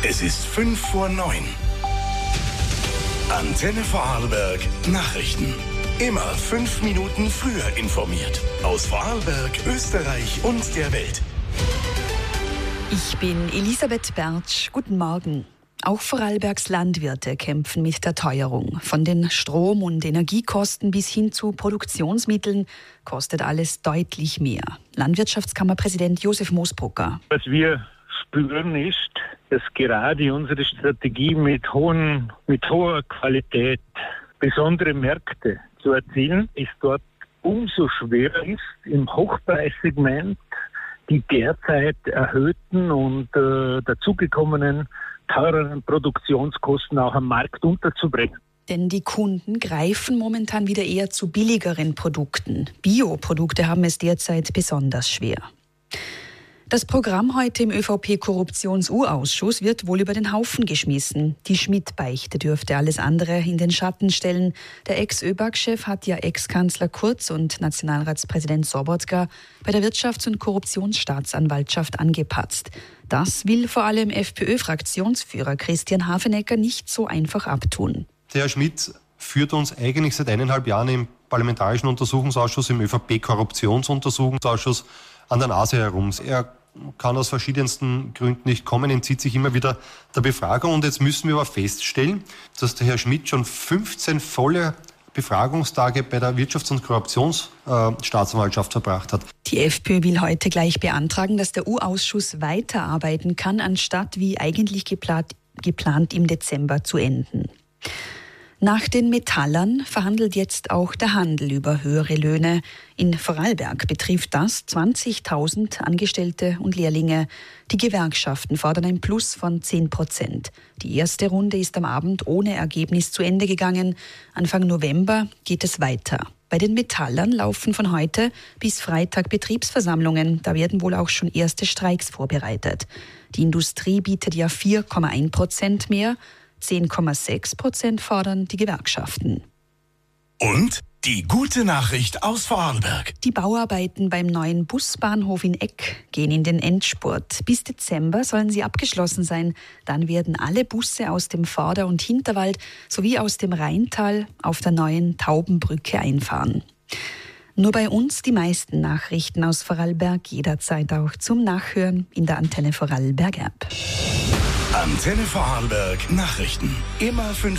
Es ist 5:05. Antenne Vorarlberg Nachrichten. Immer 5 Minuten früher informiert. Aus Vorarlberg, Österreich und der Welt. Ich bin Elisabeth Bertsch. Guten Morgen. Auch Vorarlbergs Landwirte kämpfen mit der Teuerung. Von den Strom- und Energiekosten bis hin zu Produktionsmitteln kostet alles deutlich mehr. Landwirtschaftskammerpräsident Josef Moosbrucker. Was wir spüren ist, dass gerade unsere Strategie mit hoher Qualität besondere Märkte zu erzielen, ist dort umso schwerer ist, im Hochpreissegment die derzeit erhöhten und dazugekommenen teureren Produktionskosten auch am Markt unterzubringen. Denn die Kunden greifen momentan wieder eher zu billigeren Produkten. Bioprodukte haben es derzeit besonders schwer. Das Programm heute im ÖVP-Korruptions-U-Ausschuss wird wohl über den Haufen geschmissen. Die Schmidt-Beichte dürfte alles andere in den Schatten stellen. Der Ex-ÖBAG-Chef hat ja Ex-Kanzler Kurz und Nationalratspräsident Sobotka bei der Wirtschafts- und Korruptionsstaatsanwaltschaft angepatzt. Das will vor allem FPÖ-Fraktionsführer Christian Hafenecker nicht so einfach abtun. Der Herr Schmidt führt uns eigentlich seit 1,5 Jahren im Parlamentarischen Untersuchungsausschuss, im ÖVP-Korruptionsuntersuchungsausschuss an der Nase herum. Er kann aus verschiedensten Gründen nicht kommen, entzieht sich immer wieder der Befragung. Und jetzt müssen wir aber feststellen, dass der Herr Schmidt schon 15 volle Befragungstage bei der Wirtschafts- und Korruptionsstaatsanwaltschaft verbracht hat. Die FPÖ will heute gleich beantragen, dass der U-Ausschuss weiterarbeiten kann, anstatt wie eigentlich geplant im Dezember zu enden. Nach den Metallern verhandelt jetzt auch der Handel über höhere Löhne. In Vorarlberg betrifft das 20.000 Angestellte und Lehrlinge. Die Gewerkschaften fordern ein Plus von 10%. Die erste Runde ist am Abend ohne Ergebnis zu Ende gegangen. Anfang November geht es weiter. Bei den Metallern laufen von heute bis Freitag Betriebsversammlungen. Da werden wohl auch schon erste Streiks vorbereitet. Die Industrie bietet ja 4,1% mehr. 10,6% fordern die Gewerkschaften. Und die gute Nachricht aus Vorarlberg. Die Bauarbeiten beim neuen Busbahnhof in Eck gehen in den Endspurt. Bis Dezember sollen sie abgeschlossen sein. Dann werden alle Busse aus dem Vorder- und Hinterwald sowie aus dem Rheintal auf der neuen Taubenbrücke einfahren. Nur bei uns die meisten Nachrichten aus Vorarlberg jederzeit auch zum Nachhören in der Antenne Vorarlberg App. Antenne Vorarlberg Nachrichten. Immer 5